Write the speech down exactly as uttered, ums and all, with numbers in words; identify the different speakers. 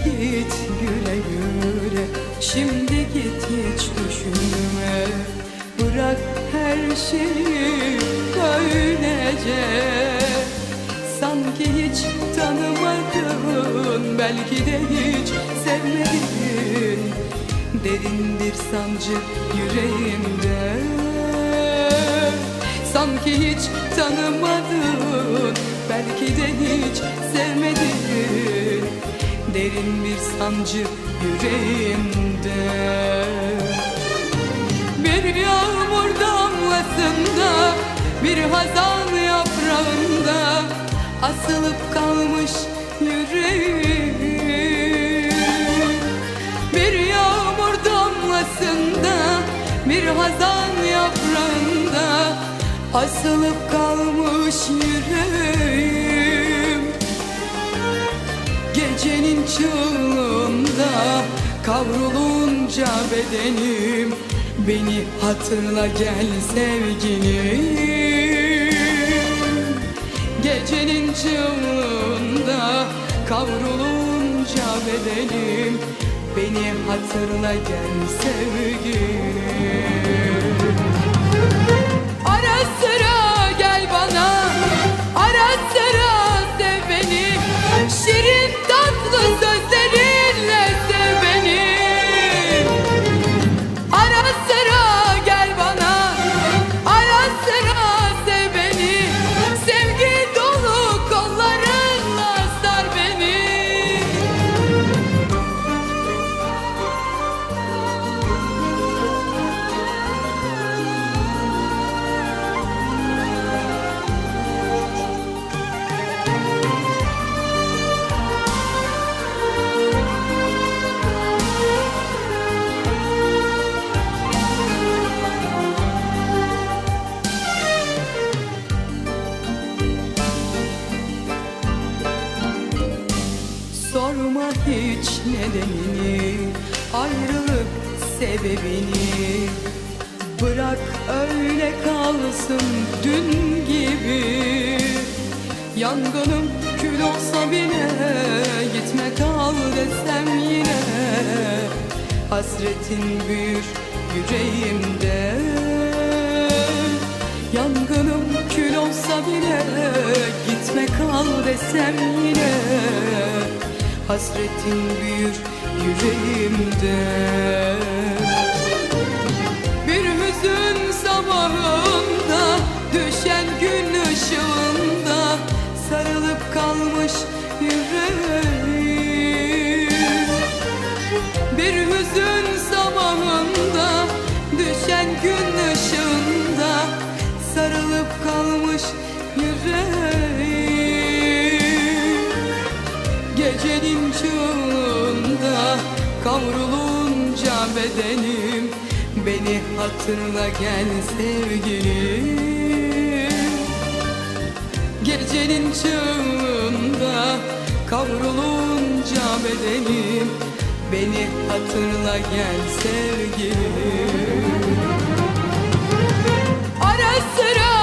Speaker 1: git güle güle, şimdi git hiç düşünme. Bırak her şeyi böylece, sanki hiç tanımadın, belki de hiç sevmedin. Derin bir sancı yüreğimde, sanki hiç tanımadın, belki de hiç sevmedin. Derin bir sancı yüreğimde. Bir yağmur damlasında, bir hazan yaprağında asılıp kalmış yüreğim. Bir yağmur damlasında, bir hazan yaprağında asılıp kalmış yüreğim. Gecenin çığlığında kavrulunca bedenim, beni hatırla gel sevgilim. Gecenin çığlığında kavrulunca bedenim, beni hatırla gel sevgilim. Ara sıra gel bana, ara sıra sev beni, şirin tatlı sözlerinle sev beni. Ara sıra gel bana, ara sıra sev beni, sevgi dolu kollarınla sar beni. Sorma hiç nedenini, ayrılık sebebini. Bırak öyle kalsın dün gibi. Yangınım kül olsa bile, gitme kal desem yine. Hasretin büyür yüreğimde. Yangınım kül olsa bile, gitme kal desem yine. Hasretin büyür yüreğimde. Bir hüzün sabahında, düşen gün ışığında sarılıp kalmış yüreğim. Bir hüzün sabahında, düşen gün ışığında sarılıp kalmış yüreğim. Gecenin çığlığında kavrulunca bedenim, beni hatırla gel sevgilim. Gecenin çığlığında kavrulunca bedenim, beni hatırla gel sevgilim. Ara sıra